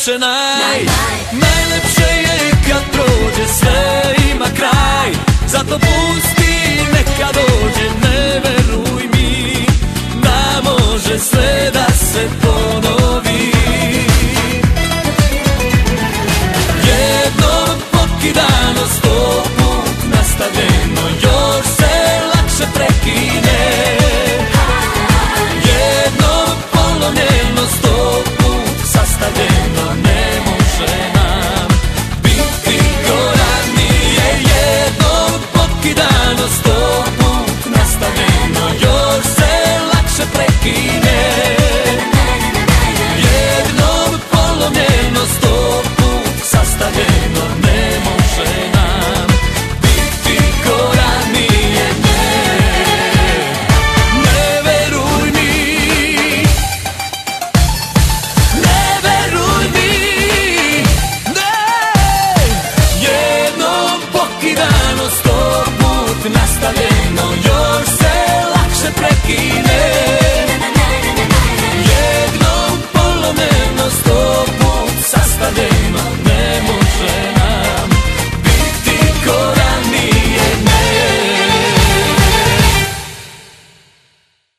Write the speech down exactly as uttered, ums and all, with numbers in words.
najlepše, naj Najlepše je kad prođe, sve ima kraj. Zato pusti neka dođe, ne veruj mi da može sve da se ponovi. Jednom pokidano, sto put nastavljeno, još se lakše prekine. Jednom polomljeno, sto put sastavljeno, ne može nam biti goranije. Jednom pokidano, sto put nastavljeno, još se lakše prekine.